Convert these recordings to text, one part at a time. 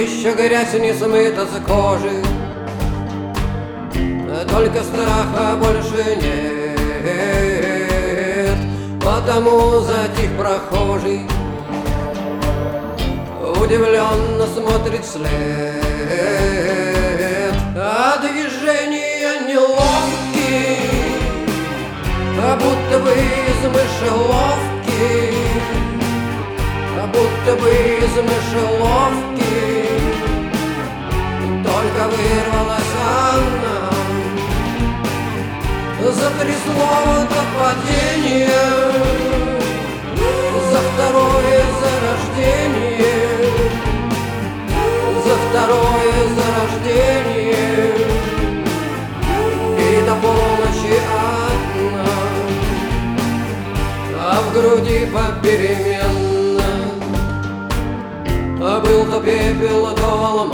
еще грязь не смыта с кожи, только страха больше нет, потому затих прохожий, удивленно смотрит вслед, а движения неловкие, будто бы из мышеловки, будто бы из мышеловки, только вырвалась она, затрясло до падения, за второе зарождение, за второе зарождение, и до полночи одна, а в груди попеременно был то пепел, то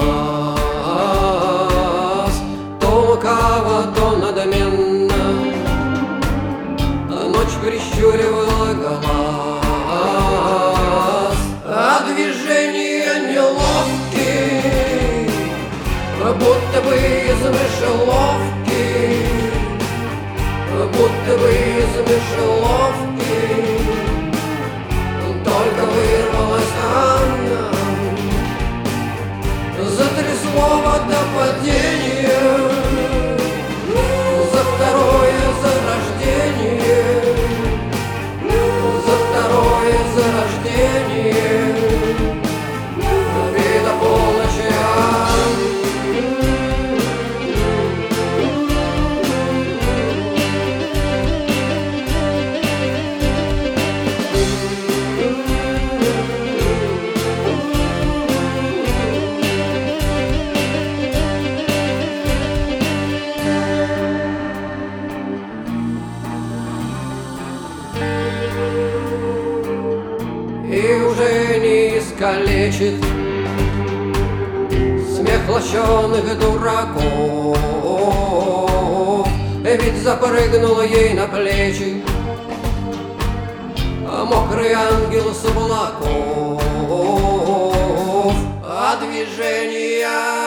алмаз, то лукаво, то надменно ночь прищуривала глаз, а движения неловкие, будто бы из мышеловки, будто бы из мышеловки, только вырвалась она, затрясло до падения, за второе зарождение, за второе зарождение, и до полночи и уже не искалечит смех лощеных дураков, ведь запрыгнула ей на плечи мокрый ангел с облаков, а движения